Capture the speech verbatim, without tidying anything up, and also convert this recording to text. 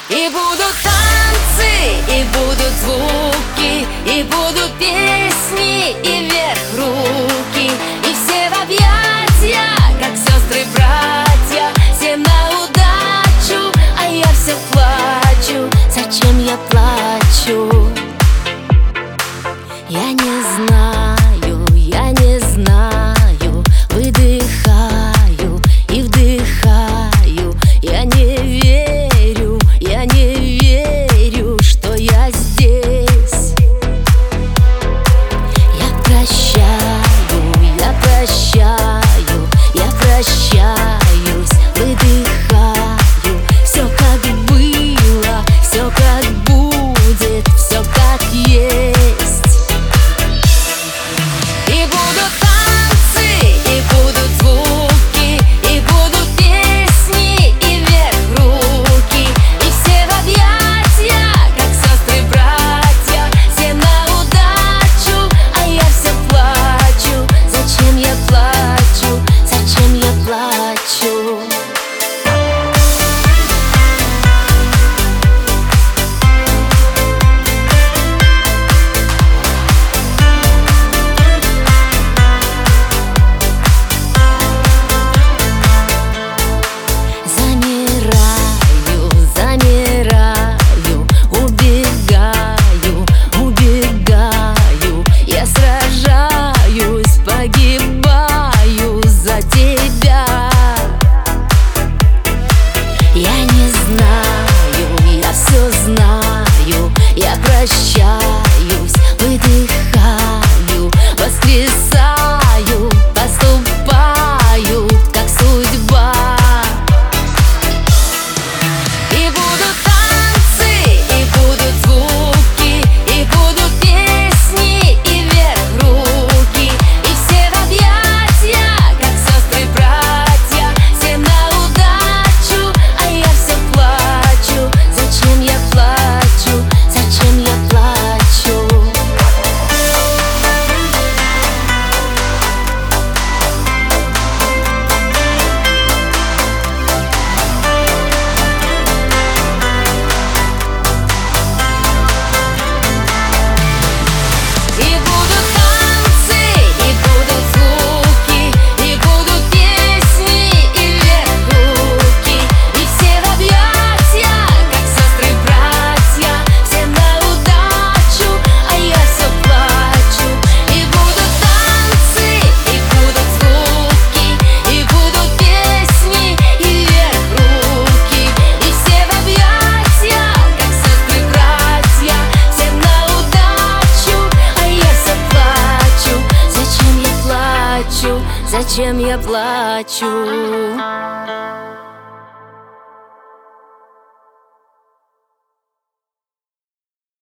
И будут танцы, и будут звуки, и будут песни, и вверх руки, и все в объятия, как сестры-братья, всем на удачу, а я все плачу. Зачем я плачу? Я не знаю, я не знаю. Выдыхаю и вдыхаю. Я не верю, я не верю, что я здесь. Я прощаю, я прощаю, я прощаюсь, выдыхаю. Все как было, все как будет, все как есть. И будут танцы, и будут звуки, и будут песни, и вверх руки, и все в объятия, как сестры-братья, всем на удачу, а я все плачу. Зачем я плачу? Зачем я плачу? Погибаю за тебя. Я не знаю, я все знаю. Я прощаюсь, выдыхаю, воскресаю, поступаю, как судьба. И будут танцы, и будут звуки, и будут песни, и вверх руки, и все в объятия, как сестры-братья, всем на удачу, а я все плачу. Зачем я плачу? Зачем я плачу? И будут танцы, и будут звуки, и будут песни, и вверх руки, и все в объятия, как сестры-братья, всем на удачу, а я все плачу. И будут танцы, и будут звуки, и будут песни, и вверх руки, и все в объятия, как сестры-братья, всем на удачу, а я все плачу. Зачем я плачу? Зачем я плачу?